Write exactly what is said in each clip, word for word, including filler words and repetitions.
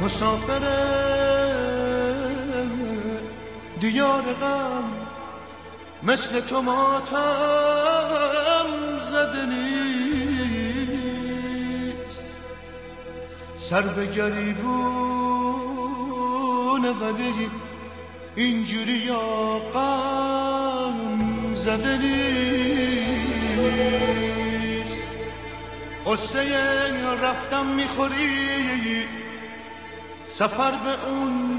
مسافر دیار غم، مثل تو ماتم زده نیست. سر به گریبونه ولی اینجوری یا غم زده نیست. قصه رفتم میخوری، سفر به اون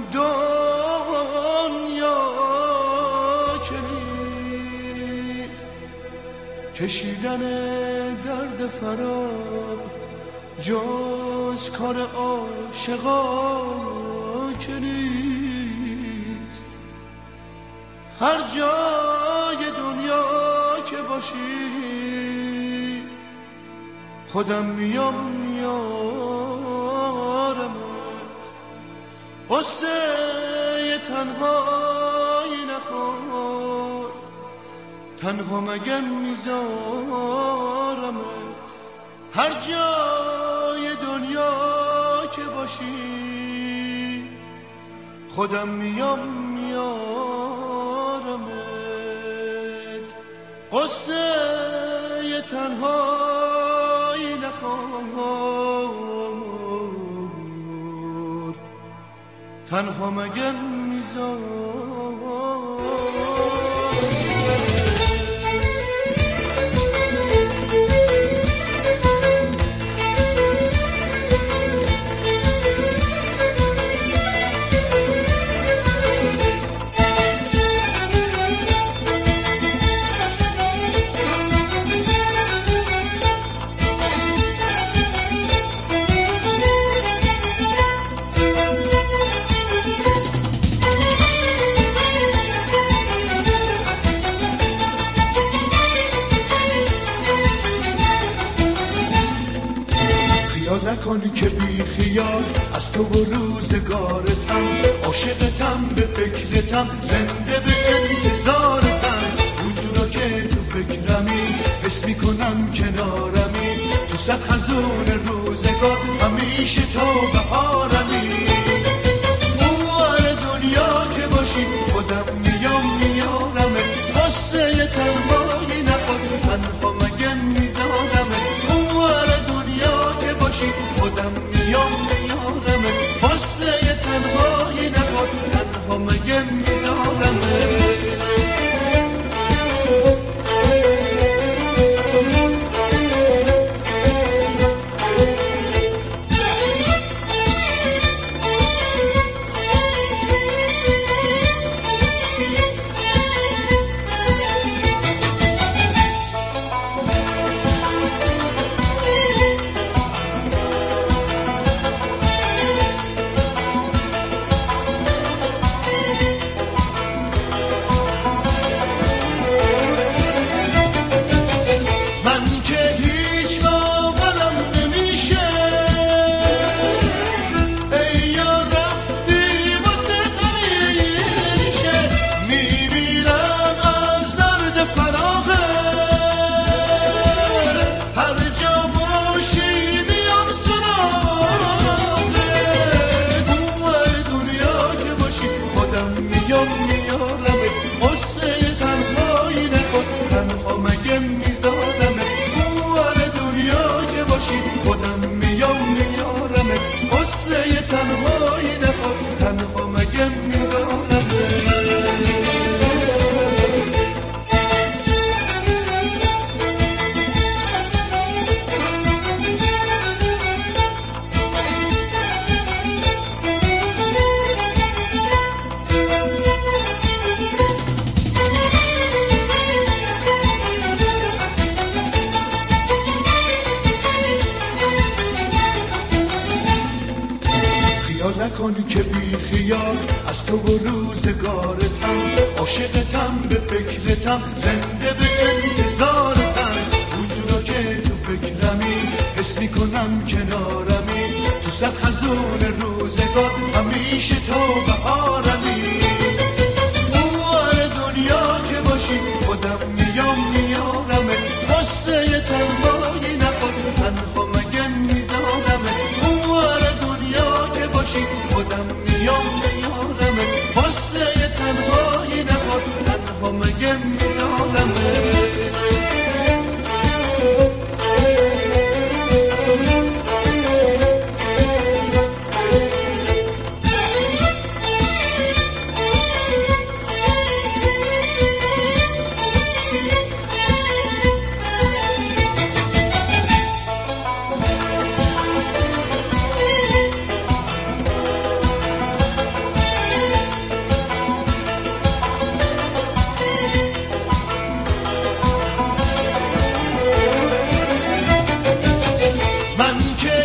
دنیا که نیست. کشیدن درد فراق جز کار عاشقا که نیست. هر جای دنیا که باشی خودم میام میارمت. قصه تنهایی نخور، تنها مگه میذارمت. هر جای دنیا که باشی خودم میام میارمت. قصه تنهایی نخور، تنها مگه میذارمت. نکن که بی خیال از تو و روزگارتم، عاشقتم به فکرتم، زنده به انتظارتم. اونجورا که تو فکرمی حس میکنم کنارمی، تو صد خزون روزگار همیشه تو بهارمی. اون دنیا که باشی خودم میام میارمه. قصه تنهایی نخور، تنها مگه میذارمه. اون دنیا که باشی خودم میام میارمه. قصه تنهایی نخور، تنها مگه میذارمه. نکن که بی خیال از تو و روزگارتم، عاشقتم به فکرتم، زنده به انتظارتم. اونجورا که تو فکرمی حس میکنم کنارمی، تو صد خزون روزگار همیشه تو بهارمی. اون دنیا که باشی خودم میام میارمه. قصه تنهایی نخور، تنها مگه میذارمه. اون دنیا که باشی من که